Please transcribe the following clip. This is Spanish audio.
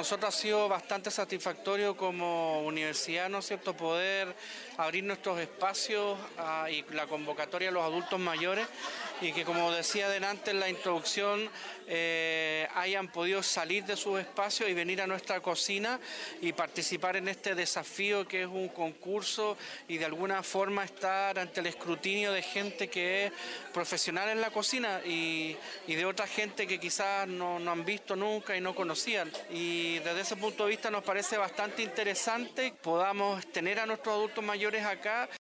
nosotros ha sido bastante satisfactorio como universidad, ¿no es cierto?, poder abrir nuestros espacios y la convocatoria a los adultos mayores y que, como decía adelante en la introducción, hayan podido salir de sus espacios y venir a nuestra cocina y participar en este desafío que es un concurso y de alguna forma estar ante el escrutinio de gente que es profesional en la cocina y de otra gente que quizás no han visto nunca y no conocían. Y desde ese punto de vista nos parece bastante interesante podamos tener a nuestros adultos mayores acá.